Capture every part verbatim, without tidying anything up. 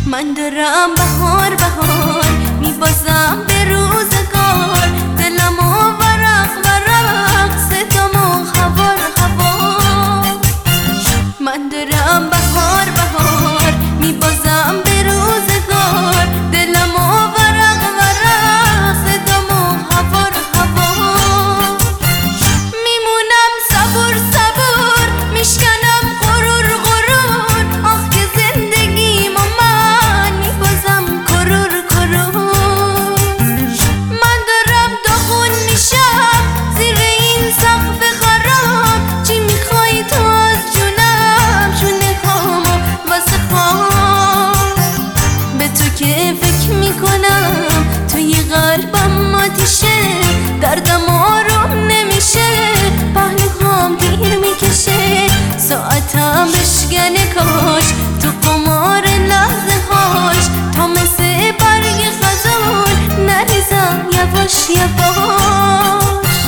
من دارم بهار بهار میبازم به روزگار، دلمو ورق ورق ستمو خبر خبر. من دارم بهار بهار میبازم به روزگار، دلمو ورق ورق ستمو خبر خبر. میمونم صبور صبور میشکنم غرور غرور، آخ که زندگیمو من میبازم کرور کرور. من دارم داغون میشم زیر این سقف خراب، چی میخوای تو از جونم؟ شونه خامو واسه خواب. به تو که فکر میکنم توی قلبم آتیشه، دردم آروم نمیشه، پهلوهام تیر میکشه، ساعتم بشکنه کاش تو قمار لحظه هاش، تا مثل برگ خزان نریزم یواش یواش.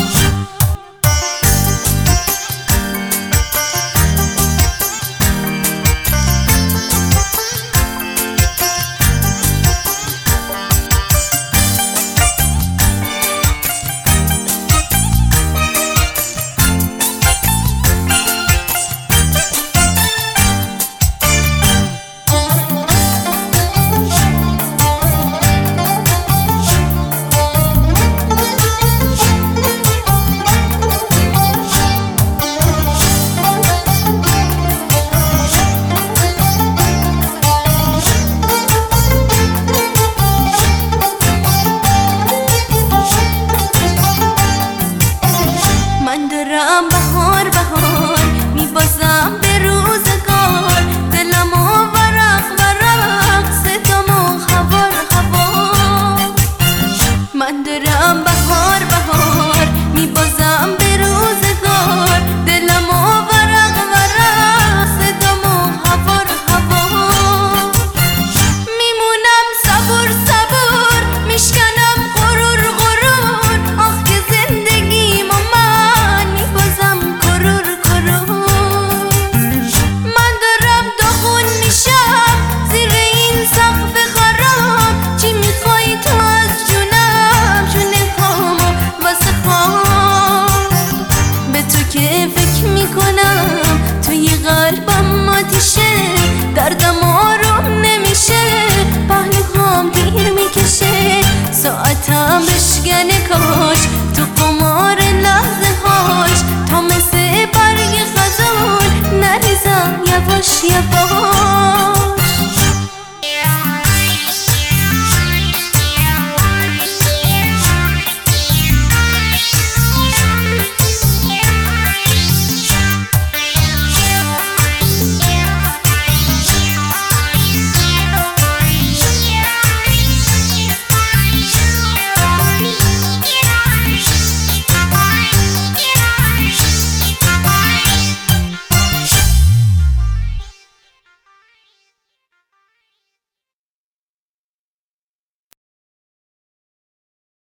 من دارم بهار بهار میبازم به روزگار، دلمو ورق ورق ستمو خبر خبر. من دارم بهار بهار میبازم به روزگار، دلمو ورق ورق ستمو خبر خبر. میمونم صبور صبور میشکنم غرور غرور، آخ که زندگیمو من میبازم کرور کرور. من دارم داغون میشم زیر این سقف خراب، چی میخوای تو از جونم؟ شونه خامو واسه خواب. به تو که فکر میکنم توی قلبم آتیشه، دردم آروم نمیشه، پهلوهام تیر میکشه، ساعتم بشکنه کاش تو قمار لحظه هاش، تا مثل برگ خزان نریزم یواش یواش.